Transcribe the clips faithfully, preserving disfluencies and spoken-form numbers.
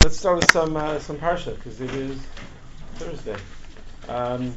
let's start with some uh, some parsha because it is Thursday. Um,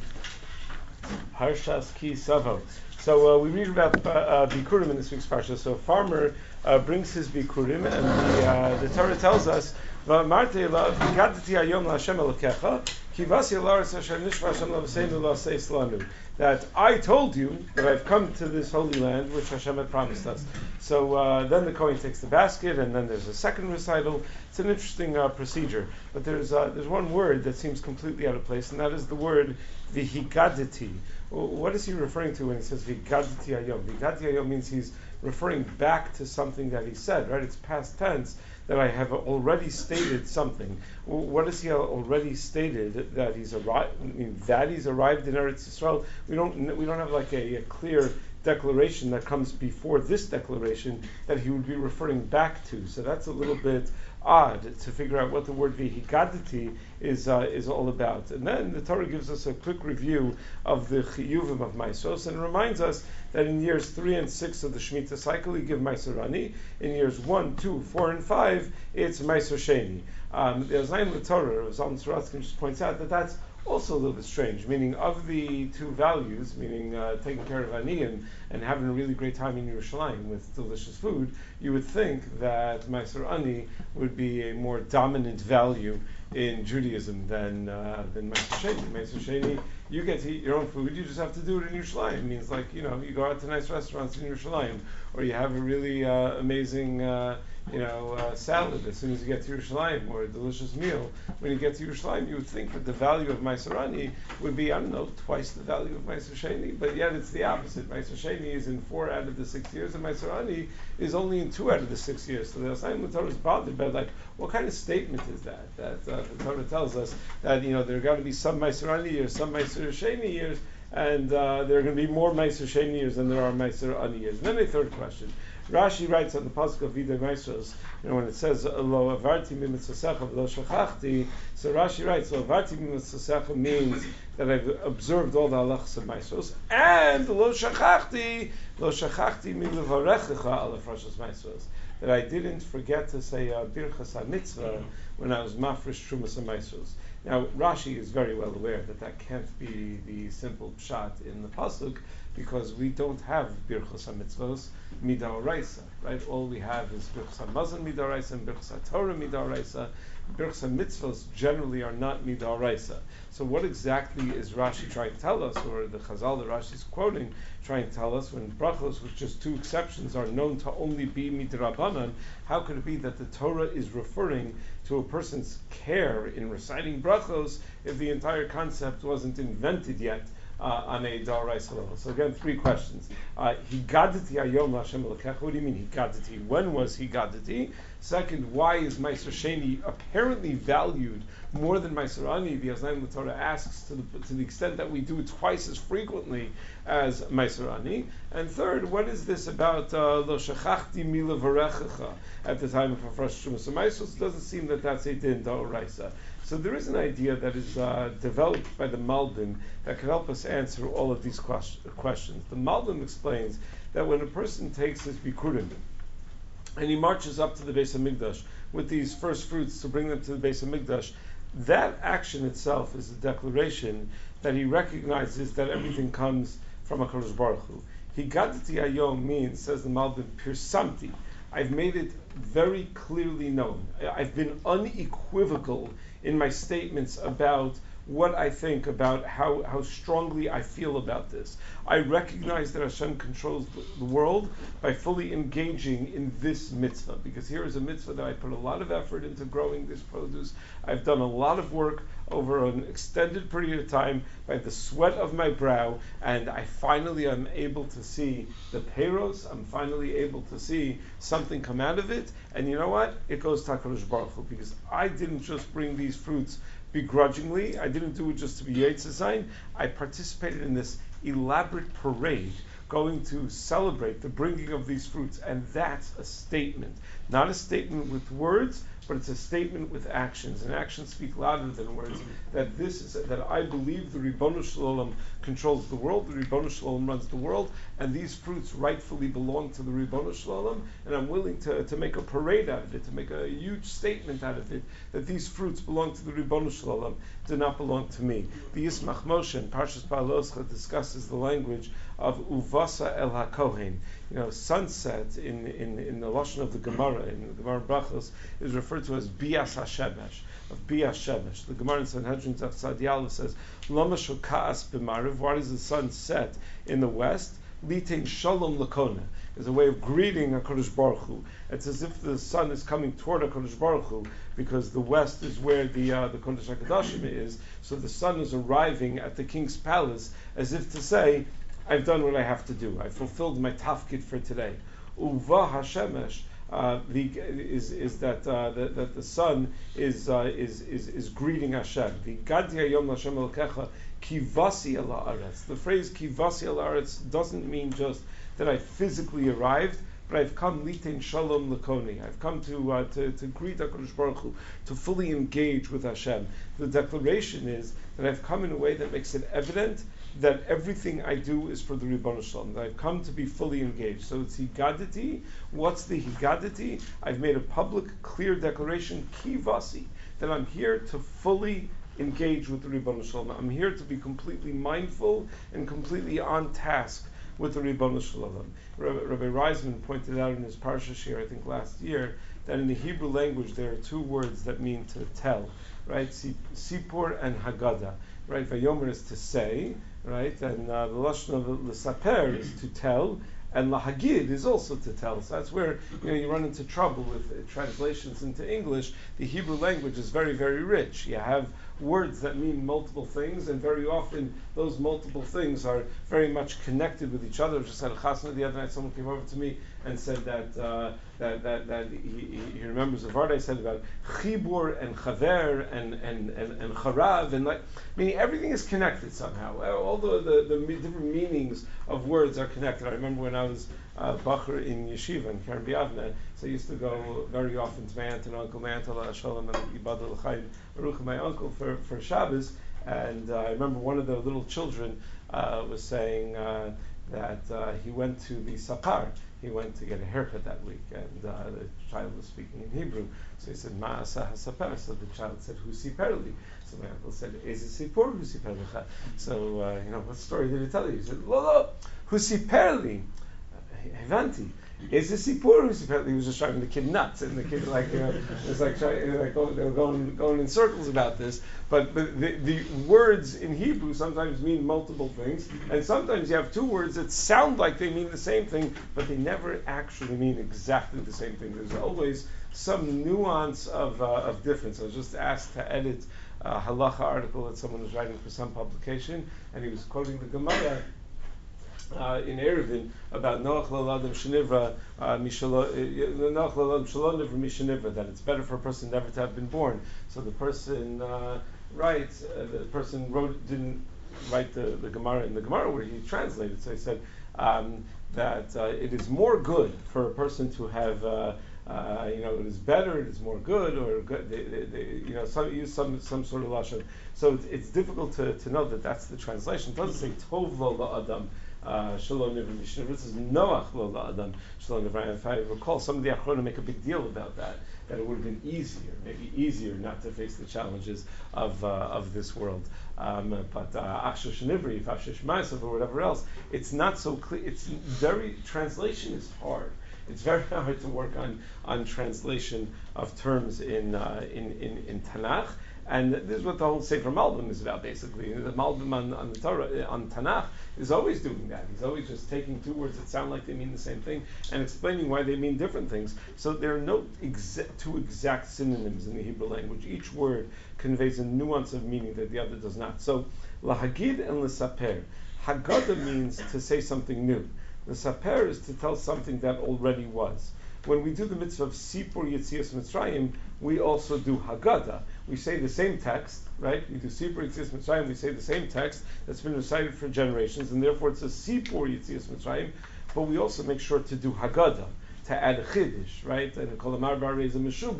Parshas Ki Savo. So uh, we read about uh, uh, bikurim in this week's parsha. So a farmer uh, brings his bikurim, and the uh, the Torah tells us "Va'amarti elav higadati hayom laHashem Elokecha ki vasi alaretz asher nishva Hashem l'avseinu la'aseis lanu." That I told you that I've come to this holy land which Hashem had promised us. So uh, then the Kohen takes the basket, and then there's a second recital. It's an interesting uh, procedure, but there's uh, there's one word that seems completely out of place, and that is the word vihigadati. What is he referring to when he says vihigadati hayom? Vihigadati hayom means he's referring back to something that he said, right? It's past tense that I have already stated something. What has he already stated? That he's arrived. I mean, that he's arrived in Eretz Yisrael. We don't. We don't have like a, a clear declaration that comes before this declaration that he would be referring back to. So that's a little bit odd to figure out what the word vihigadati is uh, is all about. And then the Torah gives us a quick review of the chiyuvim of Maisos and reminds us that in years three and six of the Shemitah cycle you give Maiser Ani. In years one, two, four, and five it's Maiser Sheni. Um, the Oznaim LeTorah, Zalman Sorotzkin just points out that that's also a little bit strange, meaning of the two values, meaning uh, taking care of Ani and, and having a really great time in Yerushalayim with delicious food, you would think that Maiser Ani would be a more dominant value in Judaism than uh, than Maiser Sheni. Maiser Sheni, you get to eat your own food, you just have to do it in Yerushalayim. It means like, you know, you go out to nice restaurants in Yerushalayim, or you have a really uh, amazing uh, you know, uh, salad as soon as you get to Yerushalayim, or a delicious meal. When you get to Yerushalayim, you would think that the value of Maiser Ani would be, I don't know, twice the value of Maiser Sheni, but yet it's the opposite. Maiser Sheni is in four out of the six years, and Maiser Ani is only in two out of the six years. So the Oznaim Torah is bothered about, like, what kind of statement is that? That uh, the Torah tells us that, you know, there are got to be some Maiser Ani years, some Maiser Sheni years, and uh, there are going to be more Maiser Sheni years than there are Maiser Ani years. And then a third question. Rashi writes on the pasuk of Videi Maisros, you know, when it says Lo avarti mimitzasecha lo shachachti, so Rashi writes Lo avarti mimitzasecha means that I've observed all the halachas of Maisros, and Lo shachachti, Lo shachachti milevarechecha ala frashas Maisros, that I didn't forget to say uh, Birchas HaMitzvah when I was mafresh Trumas HaMaisros. Now, Rashi is very well aware that that can't be the simple pshat in the pasuk, because we don't have Birchas HaMitzvos midoraisa, right? All we have is Birchas HaMazon midoraisa and Birchas HaTorah midoraisa. Birchas HaMitzvos generally are not midoraisa. So what exactly is Rashi trying to tell us, or the Chazal that Rashi is quoting, trying to tell us, when brachos, with just two exceptions, are known to only be midrabanan? How could it be that the Torah is referring to a person's care in reciting brachos if the entire concept wasn't invented yet uh, on a daraisa level? So again, three questions. Uh, higadati hayom Hashem Elokecha. What do you mean higadati? When was higadati? Second, why is Maiser Sheni apparently valued more than Maiser Ani? The Oznaim LeTorah asks to the, to the extent that we do it twice as frequently as Maiser Ani. And third, what is this about Lo shachachti milevarechecha at the time of Hafresh Trumas HaMaisros? It doesn't seem that that's a din d'oraisa. So there is an idea that is uh, developed by the Malbim that can help us answer all of these quest- questions. The Malbim explains that when a person takes his bikurim and he marches up to the Beis HaMikdash with these first fruits to bring them to the Beis HaMikdash, that action itself is a declaration that he recognizes that everything comes from HaKadosh Baruch Hu. Higadati hayom means, says the Malbim, pirsamti. I've made it very clearly known. I've been unequivocal in my statements about what I think, about how, how strongly I feel about this. I recognize that Hashem controls the world by fully engaging in this mitzvah, because here is a mitzvah that I put a lot of effort into growing this produce. I've done a lot of work over an extended period of time by the sweat of my brow, and I finally am able to see the peiros. I'm finally able to see something come out of it, and you know what? It goes to HaKadosh Baruch Hu, because I didn't just bring these fruits begrudgingly. I didn't do it just to be Yitzhak. I participated in this elaborate parade going to celebrate the bringing of these fruits, and that's a statement. Not a statement with words, but it's a statement with actions, and actions speak louder than words. That this is that I believe the Ribono Shel Olam controls the world, the Ribono Shel Olam runs the world, and these fruits rightfully belong to the Ribono Shel Olam, and I'm willing to, to make a parade out of it, to make a huge statement out of it, that these fruits belong to the Ribono Shel Olam, do not belong to me. The Yismach Moshe in Parshas Baaloscha discusses the language of Uvasa El HaKohen. You know, sunset in, in, in the Lashon of the Gemara, in the Gemara Brachos, is referred to as Bias HaShemesh, of Bias Shemesh. The Gemara in Sanhedrin Tzad Yaleh says, Lama Shokas B'Mariv, why does the sun set in the west? Litain Shalom Lakona is a way of greeting HaKadosh Baruch Hu. It's as if the sun is coming toward HaKadosh Baruch Hu, because the west is where the uh, the Kodesh HaKadoshim is, so the sun is arriving at the king's palace, as if to say, I've done what I have to do. I fulfilled my tafkid for today. Uva HaShemesh uh, the, is is that, uh, that that the sun is uh, is, is is greeting Hashem. The Gadi Hayom Hashem Elokecha Kivasi ala Aretz. The phrase Kivasi ala Aretz doesn't mean just that I physically arrived, but I've come litain shalom lakoni. I've come to uh, to, to greet HaKadosh Baruch Hu, to fully engage with Hashem. The declaration is that I've come in a way that makes it evident that everything I do is for the Ribono Shel Olam, that I've come to be fully engaged. So it's higaditi. What's the higaditi? I've made a public, clear declaration, kivasi, that I'm here to fully engage with the Ribono Shel Olam. I'm here to be completely mindful and completely on task with the Ribono Shel Olam. Rabbi, Rabbi Reisman pointed out in his Parsha Shir, I think last year, that in the Hebrew language there are two words that mean to tell, right? Sipur and Haggadah, right? Vayomer is to say, right? And uh, the lashon of l'saper is to tell, and lahagid is also to tell. So that's where you know you run into trouble with uh, translations into English. The Hebrew language is very, very rich. You have words that mean multiple things, and very often those multiple things are very much connected with each other. I just had a chasna the other night. Someone came over to me and said that uh, that that, that he, he remembers a word I said about chibur and chaver and and and, and charav, and like meaning everything is connected somehow. All the, the, the different meanings of words are connected. I remember when I was uh, bacher in yeshiva in Keren B'Yavneh, so I used to go very often to my aunt and uncle, my aunt Allah Shalom and Ibad L'chaim Baruch, my uncle for for Shabbos, and uh, I remember one of the little children uh, was saying uh, that uh, he went to the sapar. He went to get a haircut that week, and uh, the child was speaking in Hebrew. So he said, Ma'asa hasaper. So the child said, Hu siperli. So my uncle said, Eze sipur hu siperlicha. So, uh, you know, what story did he tell you? He said, Lo, lo, hu siperli. Hevanti. Eze sipur hu siperli. He was just driving the kid nuts, and the kid, like, you know, it was like, trying, like going, they were going, going in circles about this. But, but the, the words in Hebrew sometimes mean multiple things, and sometimes you have two words that sound like they mean the same thing, but they never actually mean exactly the same thing. There's always some nuance of, uh, of difference. I was just asked to edit a halacha article that someone was writing for some publication, and he was quoting the Gemara Uh, in Eruvin about Noach L'Ladam Shenivra Noach L'Ladam Shalonivra Mishenivra, that it's better for a person never to have been born. So the person uh, writes, uh, the person wrote didn't write the, the Gemara in the Gemara where he translated. So he said um, that uh, it is more good for a person to have. Uh, Uh, you know, it is better, it is more good, or good, they, they, they, you know, some use some some sort of lashon. So it's, it's difficult to, to know that that's the translation. It doesn't say Tov lo la'adam shalom nivra mishnah. This is Noach lo la'adam shalom nivra. If I recall, some of the Achronim make a big deal about that. That it would have been easier, maybe easier, not to face the challenges of uh, of this world. Um, but Aksha Shenivri, Fashish Ma'asav, or whatever else, it's not so clear. It's very translation is hard. It's very hard to work on, on translation of terms in, uh, in, in in Tanakh, and this is what the whole Sefer Malbim is about. Basically, the Malbim on, on the Torah on Tanakh is always doing that. He's always just taking two words that sound like they mean the same thing and explaining why they mean different things. So there are no exa- two exact synonyms in the Hebrew language. Each word conveys a nuance of meaning that the other does not. So lahagid and l'saper. Haggadah means to say something new. The saper is to tell something that already was. When we do the mitzvah of Sipur Yetzias Mitzrayim, we also do Haggadah. We say the same text, right? We do Sipur Yetzias Mitzrayim, we say the same text that's been recited for generations, and therefore it's a Sipur Yetzias Mitzrayim, but we also make sure to do Haggadah, to add a Chiddush, right? And Kol Amar Bar Reza Meshubach,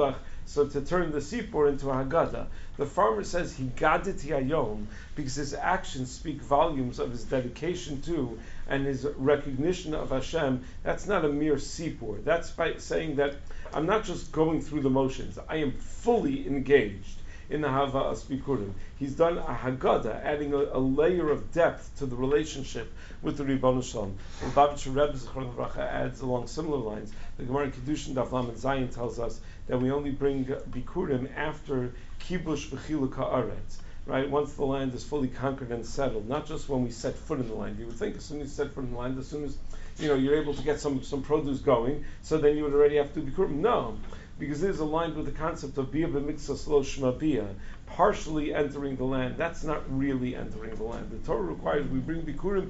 So to turn the sipur into a Haggadah. The farmer says higaditi hayom because his actions speak volumes of his dedication to and his recognition of Hashem. That's not a mere sipur. That's by saying that I'm not just going through the motions. I am fully engaged in the Hava Asbikurim. He's done a Haggadah, adding a, a layer of depth to the relationship with the Ribbon Shalom. And Babich Rebbe Zichron Livracha adds along similar lines. The Gemara in Kedushin Daf Lamed Zayin tells us that we only bring Bikurim after Kibush V'chiluk Haaretz. Right, once the land is fully conquered and settled, not just when we set foot in the land. You would think as soon as you set foot in the land, as soon as you know you're able to get some, some produce going, so then you would already have to be bikurim. No, because it is aligned with the concept of bia b'mitzvah lo shma bia, partially entering the land. That's not really entering the land. The Torah requires we bring bikurim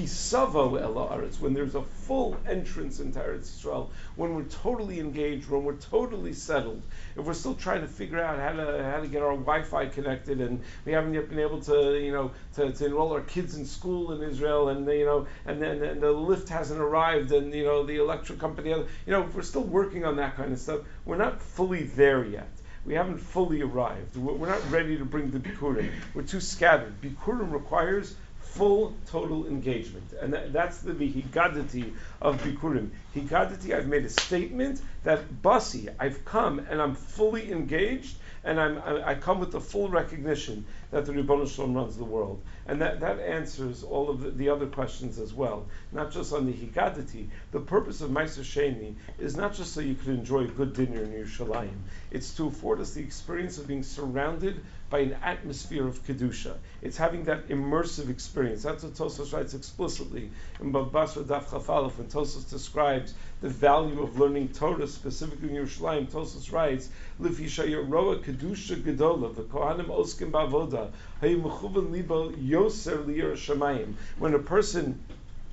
kisavo el haaretz, when there's a full entrance into Eretz Yisrael, when we're totally engaged, when we're totally settled. If we're still trying to figure out how to how to get our Wi-Fi connected, and we haven't yet been able to you know to, to enroll our kids in school in Israel, and you know and then and the lift hasn't arrived, and you know the electric company, you know if we're still working on that kind of stuff, we're not fully there yet. We haven't fully arrived. We're not ready to bring the Bikurim. We're too scattered. Bikurim requires full, total engagement. And that, that's the higadati of Bikurim. Higadati, I've made a statement that, Basi, I've come and I'm fully engaged, and I'm, I, I come with the full recognition that the Ribbon Shalom runs the world. And that, that answers all of the, the other questions as well. Not just on the higadati. The purpose of Meiser Sheni is not just so you can enjoy a good dinner in Yerushalayim. It's to afford us the experience of being surrounded by an atmosphere of Kedusha. It's having that immersive experience. That's what Tosfos writes explicitly in Bava Basra Daf Chaf Aleph when Tosfos describes the value of learning Torah, specifically in Yerushalayim. Tosfos writes, Lifi shayaroa Kedusha Gedola, the Kohanim Oskim Bavoda, Hayim Mechuvan Libo Yoser Liyar Shamayim. When a person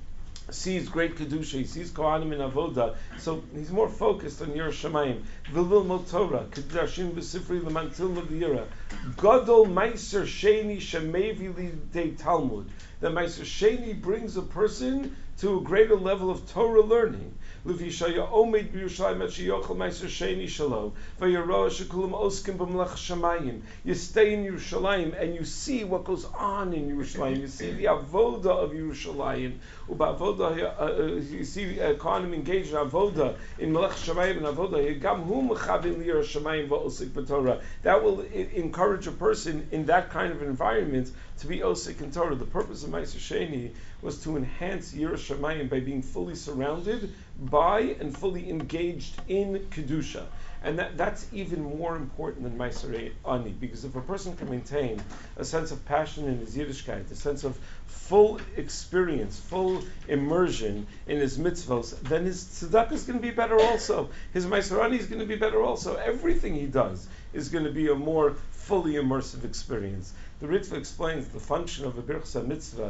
sees great Kedusha, he sees Kohanim in Avoda, so he's more focused on Yer Shamayim. Vilil Motorah, Kedashim B'Sifri L'Mantil L'Vira, Gadol Meiser Sheni Shemevi L'Dei Talmud. The Meiser Sheni brings a person to a greater level of Torah learning. L'Vishaya Omed B'Yerushalayim Et Sheyochel Meiser Sheni Shalom, V'Yeroa Shekulam Oskim B'Melech Shamayim. You stay in Yerushalayim and you see what goes on in Yerushalayim. You see the Avoda of Yerushalayim. Uba'avoda, uh, you see uh, Kohanim engaged in Avoda, in Melech Shamayim and Avoda. Gam hu mechavim liyar Shamayim va'osik b'Torah. That will I- encourage a person in that kind of environment to be osik in Torah. The purpose of Meiser Sheni was to enhance Yer Shamayim by being fully surrounded by and fully engaged in Kedusha. And that, that's even more important than Meiser Ani, because if a person can maintain a sense of passion in his Yiddishkeit, a sense of full experience, full immersion in his mitzvos, then his tzedakah is going to be better also. His Meiser Ani is going to be better also. Everything he does is going to be a more fully immersive experience. The Ritva explains the function of a Birchsa mitzvah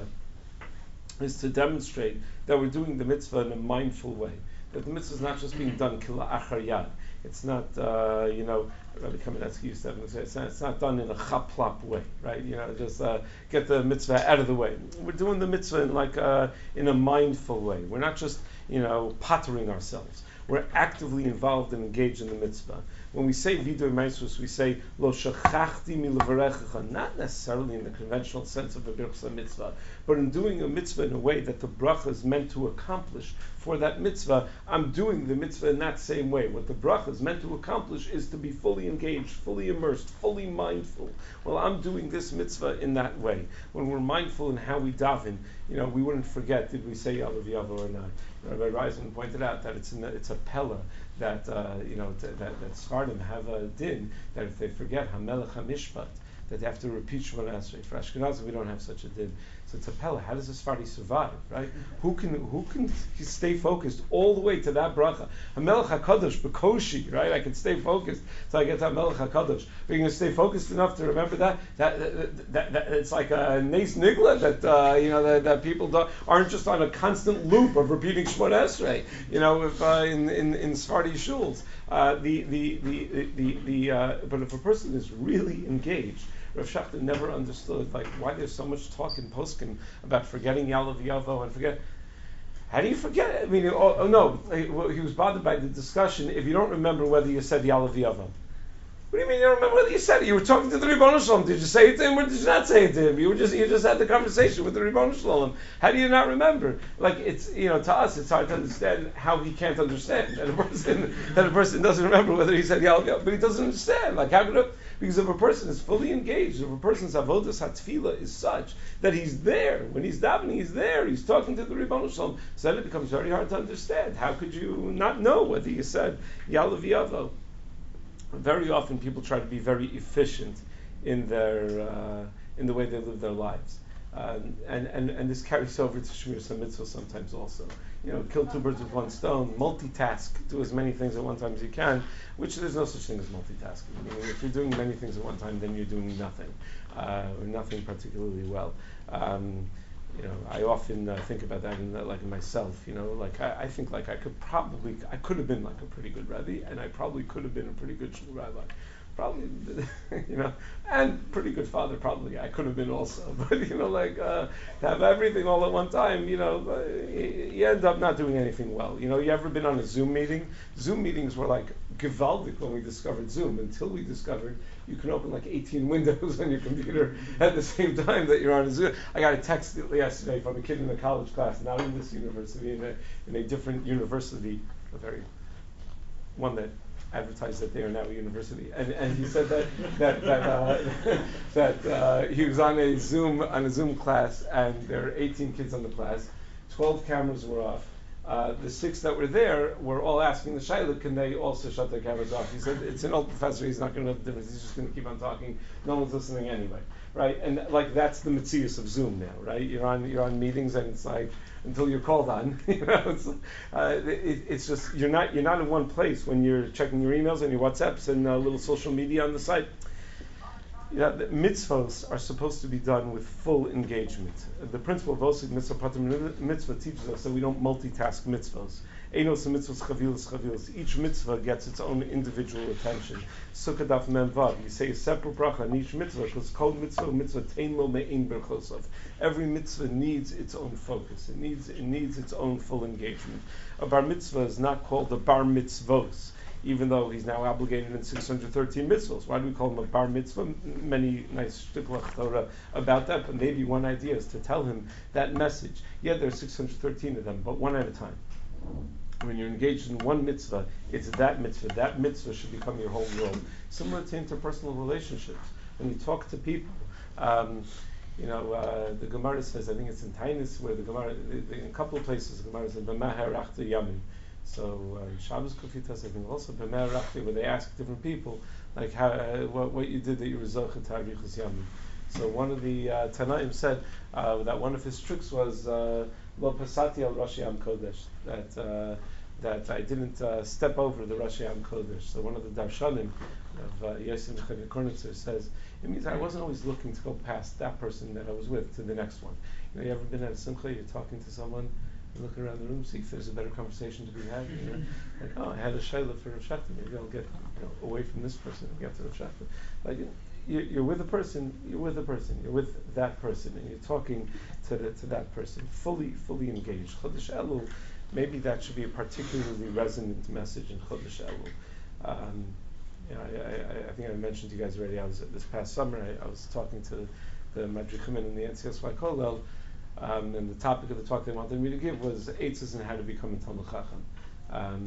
is to demonstrate that we're doing the mitzvah in a mindful way. That the mitzvah is not just being done kila achar yad. It's not, uh, you know, Rabbi Kamenetsky used to have to say, it's not, it's not done in a chaplop way, right? You know, just uh, get the mitzvah out of the way. We're doing the mitzvah in like uh, in a mindful way. We're not just, you know, pottering ourselves. We're actively involved and engaged in the mitzvah. When we say Vidoy Meisus, we say Lo shachachti mi levarechecha, not necessarily in the conventional sense of a birchsa mitzvah, but in doing a mitzvah in a way that the bracha is meant to accomplish for that mitzvah. I'm doing the mitzvah in that same way. What the bracha is meant to accomplish is to be fully engaged, fully immersed, fully mindful. Well, I'm doing this mitzvah in that way. When we're mindful in how we daven, you know, we wouldn't forget, did we say Yalav Yavo or not? Rabbi Reisman pointed out that it's in the, it's a pella that uh, you know t- that that Sfardim have a din that if they forget Hamelech Hamishpat, that they have to repeat Shemona Esrei. For Ashkenazim, we don't have such a din. So it's a pella. How does a Sephardi survive, right? Who can who can stay focused all the way to that bracha? Hamelech Hakadosh Bekoshi, right? I can stay focused so I get to Hamelech Hakadosh. But you're going to stay focused enough to remember that that that, that, that it's like a Nes Nigla that uh, you know that, that people don't, aren't just on a constant loop of repeating Shemona Esrei. You know, if uh, in in in Sephardi shuls, uh, the the the the, the, the uh, but if a person is really engaged. Rav Schachter never understood like why there's so much talk in Poskim about forgetting Yalav Yavo and forget. How do you forget? I mean, oh, oh no, he, well, he was bothered by the discussion if you don't remember whether you said Yalav Yavo. What do you mean you don't remember whether you said it? You were talking to the Ribono Shalom. Did you say it to him or did you not say it to him? You were just you just had the conversation with the Ribono Shalom. How do you not remember? Like it's you know to us it's hard to understand how he can't understand that a person that a person doesn't remember whether he said Yal Yal, but he doesn't understand. Like how could it, because if a person is fully engaged, if a person's avodas hatfila is such that he's there when he's davening, he's there, he's talking to the Ribono Shalom. So then it becomes very hard to understand. How could you not know whether you said Yal Yavo? Very often people try to be very efficient in their uh, in the way they live their lives, uh, and, and and this carries over to Shmiras HaMitzvah sometimes also. You know, kill two birds with one stone, multitask, do as many things at one time as you can, which there's no such thing as multitasking. I mean, if you're doing many things at one time, then you're doing nothing, uh, or nothing particularly well. Um, You know, I often uh, think about that, in, like in myself. You know, like I, I think like I could probably, I could have been like a pretty good Rebbe, and I probably could have been a pretty good shul rabbi, probably, you know, and pretty good father. Probably I could have been also, but you know, like uh, to have everything all at one time, you know, uh, you, you end up not doing anything well. You know, you ever been on a Zoom meeting? Zoom meetings were like gewaldic when we discovered Zoom. Until we discovered you can open like eighteen windows on your computer at the same time that you're on a Zoom. I got a text yesterday from a kid in a college class, not in this university, in a, in a different university, a very one that advertised that they are now a university, and and he said that that that uh, that uh, he was on a Zoom on a Zoom class, and there are eighteen kids on the class, twelve cameras were off. Uh, the six that were there were all asking the Shaila, can they also shut their cameras off? He said, it's an old professor, he's not going to know the difference, he's just going to keep on talking, no one's listening anyway, right? And like that's the mitzias of Zoom now, right? You're on you're on meetings and it's like, until you're called on, you know, it's, uh, it, it's just, you're not you're not in one place when you're checking your emails and your WhatsApps and a uh, little social media on the site. You know, the mitzvahs are supposed to be done with full engagement. The principle of Osig Mitzvah Patim Mitzvah teaches us that we don't multitask mitzvahs. Einos mitzvahs chavilas chavilas. Each mitzvah gets its own individual attention. Sukkah daf mem vav. You say a separate bracha on each mitzvah because kol mitzvah mitzvah tein lo me'ein berchosov. Every mitzvah needs its own focus. It needs it needs its own full engagement. A bar mitzvah is not called a bar mitzvos, even though he's now obligated in six hundred thirteen mitzvahs. Why do we call him a bar mitzvah? Many nice shtiklach Torah about that, but maybe one idea is to tell him that message. Yeah, there's six hundred thirteen of them, but one at a time. When you're engaged in one mitzvah, it's that mitzvah. That mitzvah should become your whole world. Similar to interpersonal relationships. When you talk to people, um, you know, uh, the Gemara says, I think it's in Tainus, where the Gemara, in a couple of places, the Gemara says, "B'mahar achta yamin." So uh, Shabbos Kufitas, I think also B'meh Rachti, where they ask different people like how uh, what, what you did that you were Zocheh Tarichus Yamim. So one of the uh, Tanaim said uh, that one of his tricks was uh, Lo Pasati al Rashi Am Kodesh, that uh, that I didn't uh, step over the Rashi Am Kodesh. So one of the Darshanim of uh, Yosef Mechaniah Kornitzer says it means I wasn't always looking to go past that person that I was with to the next one. You know, you ever been at a simcha, you're talking to someone, you look around the room, see if there's a better conversation to be had. You know? Like, oh, I had a shayla for Rav Shachta. Maybe I'll get you know, away from this person and get to Rav Shachta. Like, you, you're with a person, you're with a person, you're with that person, and you're talking to the, to that person, fully, fully engaged. Chodesh Elul, maybe that should be a particularly resonant message in Chodesh Elul. Um, you know, I, I, I think I mentioned to you guys already. I was this past summer. I, I was talking to the Madrichim in the N C S Y Kollel. Um, and the topic of the talk they wanted me to give was eitzes and how to become a Talmid Chacham. Um,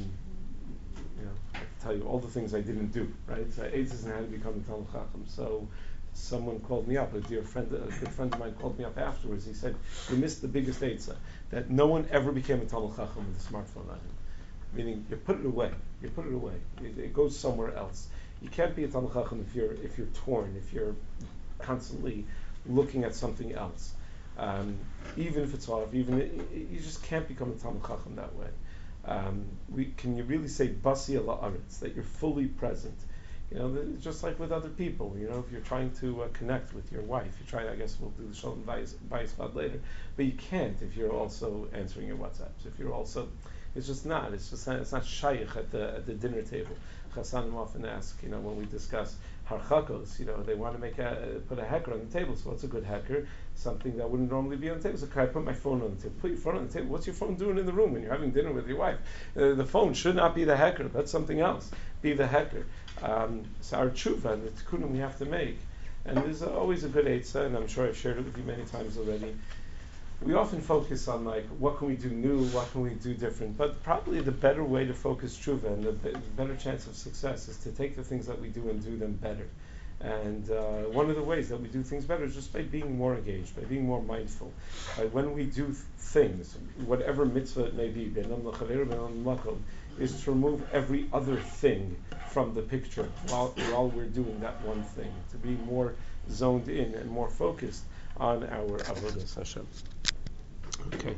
you know, I can tell you all the things I didn't do, right? So eitzes and how to become a Talmid Chacham. So someone called me up, a dear friend, a good friend of mine called me up afterwards. He said, you missed the biggest eitzah, that no one ever became a Talmid Chacham with a smartphone on him. Meaning, you put it away. You put it away. It, it goes somewhere else. You can't be a Talmid Chacham if you're if you're torn, if you're constantly looking at something else. Um, even if it's off, even it, it, you just can't become a Talmid Chacham that way. Um, we, can you really say basi ala aretz, that you're fully present? You know, the, just like with other people. You know, if you're trying to uh, connect with your wife, you try. I guess we'll do the shalom bayis chad later, but you can't if you're also answering your WhatsApps. If you're also, it's just not. It's just not, it's not shaykh at the at the dinner table. Chassanim often ask, you know, when we discuss harchakos, you know, they want to make a, put a hecker on the table. So what's a good hecker? Something that wouldn't normally be on the table. So can I put my phone on the table? Put your phone on the table. What's your phone doing in the room when you're having dinner with your wife? Uh, the phone should not be the hecker. That's something else. Be the hecker. Um, so our tshuva and the tikkunim we have to make. And there's always a good eitzah, and I'm sure I've shared it with you many times already. We often focus on like, what can we do new, what can we do different, but probably the better way to focus tshuva and the, be- the better chance of success is to take the things that we do and do them better. And uh, one of the ways that we do things better is just by being more engaged, by being more mindful. By when we do th- things, whatever mitzvah it may be, is to remove every other thing from the picture while, while we're doing that one thing, to be more zoned in and more focused on our avodas Hashem. Okay.